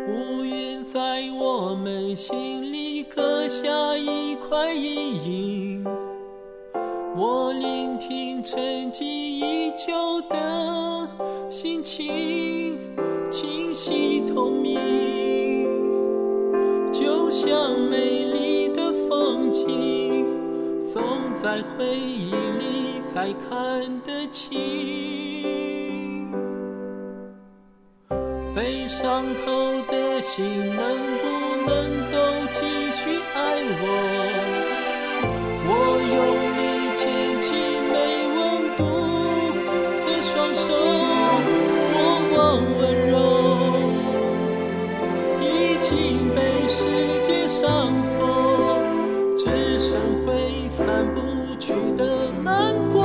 乌云在我们心里刻下一块阴影，我聆听沉寂已久的心情，清晰透明，就像美丽的风景，总在回忆里才看得清。被伤透的心能不能够继续爱我？我用力牵起没温度的双手，过往温柔已经被世界上锁，只剩挥散不去的难过。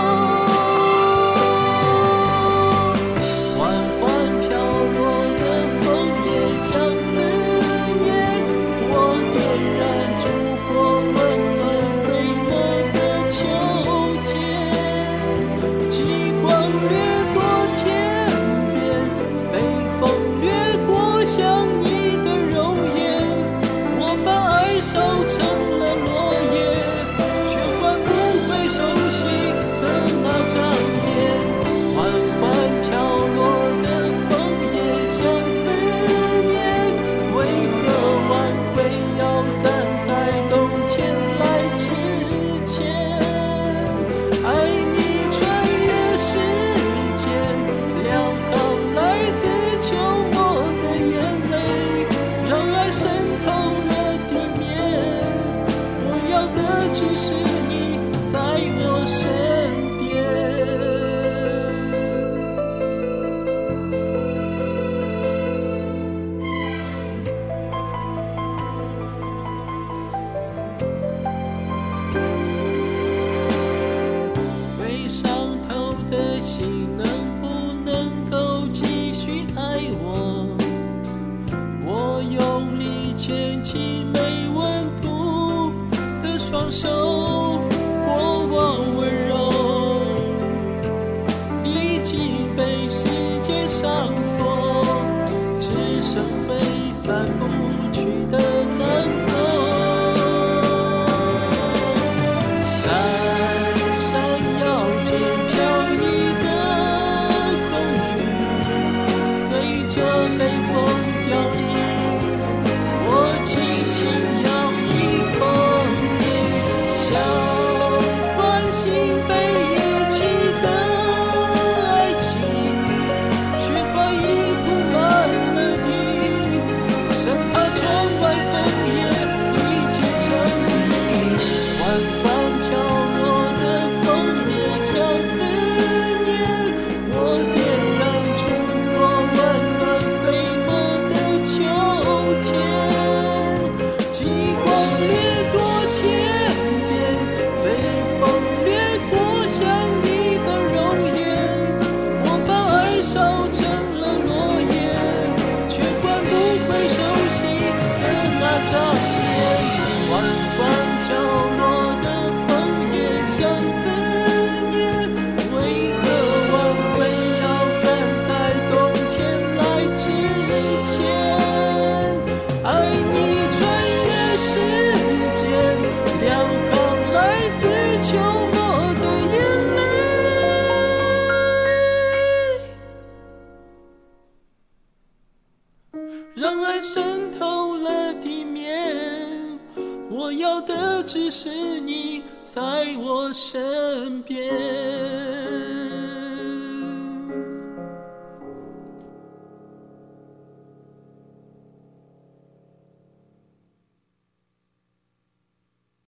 双手，过往温柔已经被世界上锁，只剩挥散不去的难过。在闪耀间飘逸的风雨，随着北风凋零，我轻轻摇一风，像唤醒被遗弃的爱情，雪花已铺满了地，生怕窗外枫叶已结成冰。缓缓飘落的枫叶像思念，我点燃烛火，温暖飞沫的秋天。极光掠过天边，北风掠过想你的容颜，我把爱烧成了落叶，却换不回熟悉的那张脸。缓缓飘落的枫叶像思念，为何挽回要赶在冬天来之前？爱你穿越时间，两行来自秋末的眼泪，让爱渗透了地面，我要的只是你在我身边。